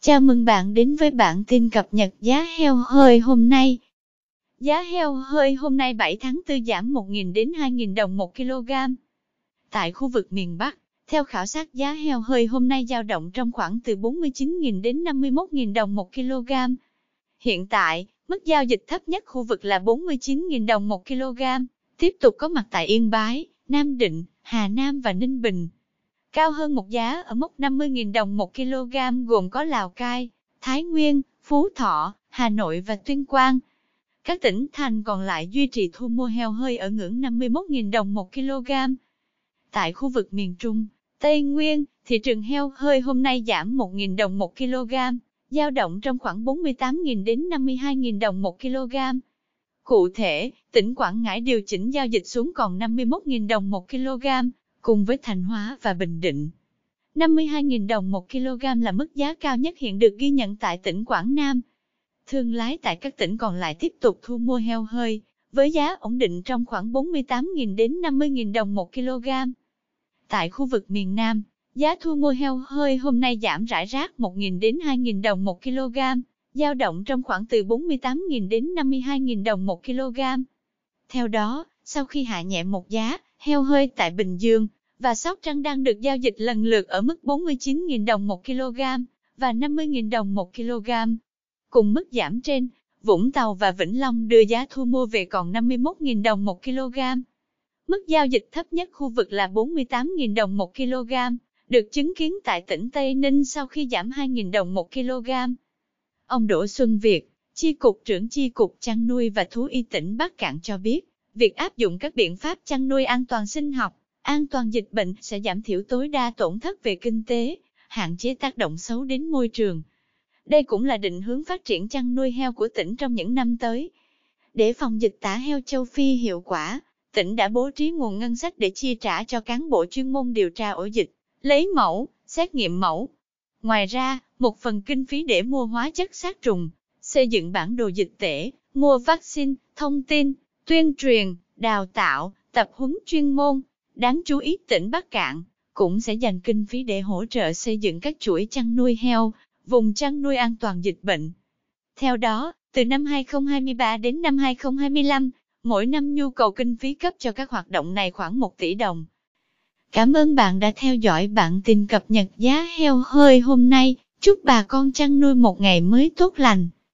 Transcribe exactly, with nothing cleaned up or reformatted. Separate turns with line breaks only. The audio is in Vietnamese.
Chào mừng bạn đến với bản tin cập nhật giá heo hơi hôm nay. Giá heo hơi hôm nay bảy tháng tư giảm một nghìn đến hai nghìn đồng một kg. Tại khu vực miền Bắc, theo khảo sát giá heo hơi hôm nay dao động trong khoảng từ bốn mươi chín nghìn đến năm mươi mốt nghìn đồng một kg. Hiện tại, mức giao dịch thấp nhất khu vực là bốn mươi chín nghìn đồng một kg, tiếp tục có mặt tại Yên Bái, Nam Định, Hà Nam và Ninh Bình. Cao hơn một giá ở mốc năm mươi nghìn đồng một kg gồm có Lào Cai, Thái Nguyên, Phú Thọ, Hà Nội và Tuyên Quang. Các tỉnh thành còn lại duy trì thu mua heo hơi ở ngưỡng năm mươi mốt nghìn đồng một kg. Tại khu vực miền Trung, Tây Nguyên, thị trường heo hơi hôm nay giảm một nghìn đồng một kg, dao động trong khoảng bốn mươi tám nghìn đến năm mươi hai nghìn đồng một kg. Cụ thể, tỉnh Quảng Ngãi điều chỉnh giao dịch xuống còn năm mươi mốt nghìn đồng một kg, cùng với Thanh Hóa và Bình Định. năm mươi hai nghìn đồng một kg là mức giá cao nhất hiện được ghi nhận tại tỉnh Quảng Nam. Thương lái tại các tỉnh còn lại tiếp tục thu mua heo hơi, với giá ổn định trong khoảng bốn mươi tám nghìn đến năm mươi nghìn đồng một kg. Tại khu vực miền Nam, giá thu mua heo hơi hôm nay giảm rải rác một nghìn đến hai nghìn đồng một kg, dao động trong khoảng từ bốn mươi tám nghìn đến năm mươi hai nghìn đồng một kg. Theo đó, sau khi hạ nhẹ một giá, heo hơi tại Bình Dương và Sóc Trăng đang được giao dịch lần lượt ở mức bốn mươi chín nghìn đồng một kg và năm mươi nghìn đồng một kg. Cùng mức giảm trên, Vũng Tàu và Vĩnh Long đưa giá thu mua về còn năm mươi mốt nghìn đồng một kg. Mức giao dịch thấp nhất khu vực là bốn mươi tám nghìn đồng một kg, được chứng kiến tại tỉnh Tây Ninh sau khi giảm hai nghìn đồng một kg. Ông Đỗ Xuân Việt, Chi cục trưởng Chi cục Chăn nuôi và Thú y tỉnh Bắc Kạn cho biết, việc áp dụng các biện pháp chăn nuôi an toàn sinh học, an toàn dịch bệnh sẽ giảm thiểu tối đa tổn thất về kinh tế, hạn chế tác động xấu đến môi trường. Đây cũng là định hướng phát triển chăn nuôi heo của tỉnh trong những năm tới. Để phòng dịch tả heo châu Phi hiệu quả, tỉnh đã bố trí nguồn ngân sách để chi trả cho cán bộ chuyên môn điều tra ổ dịch, lấy mẫu, xét nghiệm mẫu. Ngoài ra, một phần kinh phí để mua hóa chất sát trùng, xây dựng bản đồ dịch tễ, mua vaccine, thông tin, tuyên truyền, đào tạo, tập huấn chuyên môn. Đáng chú ý tỉnh Bắc Kạn cũng sẽ dành kinh phí để hỗ trợ xây dựng các chuỗi chăn nuôi heo, vùng chăn nuôi an toàn dịch bệnh. Theo đó, từ năm hai không hai ba đến năm hai không hai lăm, mỗi năm nhu cầu kinh phí cấp cho các hoạt động này khoảng một tỷ đồng. Cảm ơn bạn đã theo dõi bản tin cập nhật giá heo hơi hôm nay. Chúc bà con chăn nuôi một ngày mới tốt lành.